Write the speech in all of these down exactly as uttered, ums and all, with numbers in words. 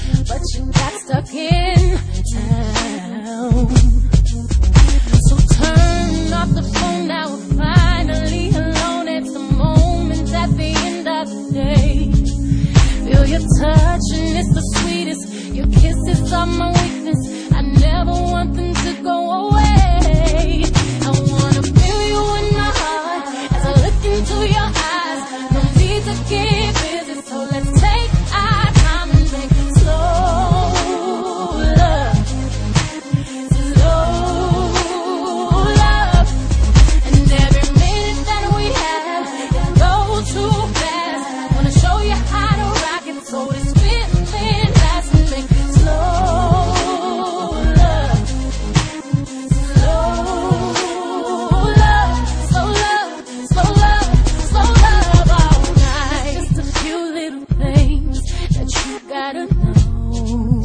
but you got stuck in town. So turn off the phone now, we're finally alone. It's the moment at the end of the day. Feel your touch and it's the sweetest. Your kisses are my weakness. I never want them to go away. I wanna feel you in my heart as I look into your eyes. No need to get busy, so let's take our time and make it slow love, slow love. And every minute that we have, it goes too fast. Wanna show you how to rock it, so it's feeling fast and make it slow love, slow love, slow love, slow love, slow love all night. Just a few little things that you gotta know.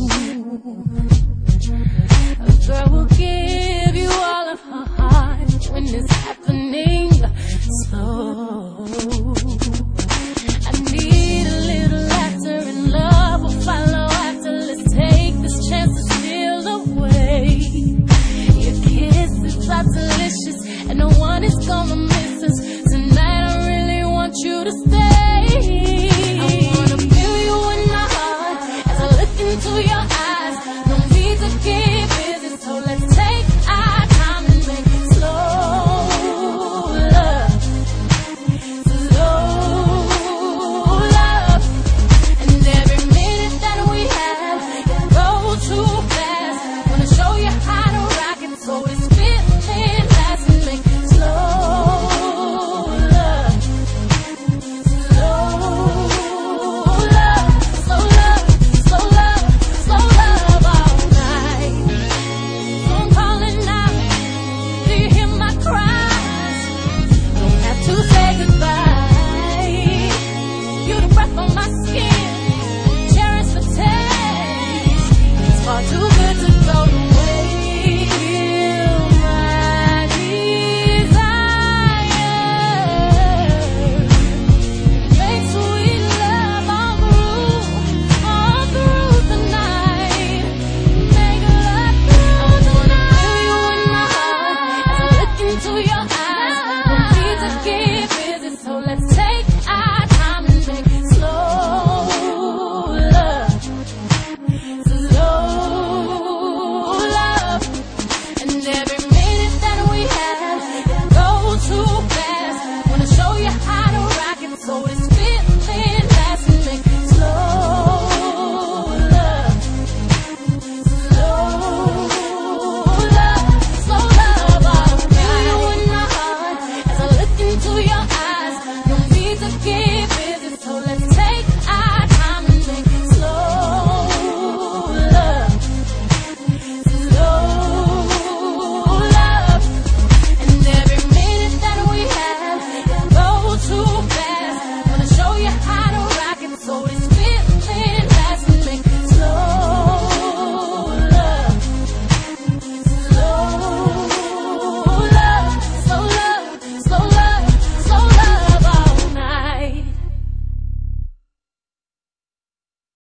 A girl will give you all of her heart when it's happening slow. I need a little laughter and love will follow after. Let's take this chance to steal away. Your kisses are delicious and no one is gonna miss us. Tonight I really want you to stay. I wanna feel you in my heart as I look into your eyes. No need to get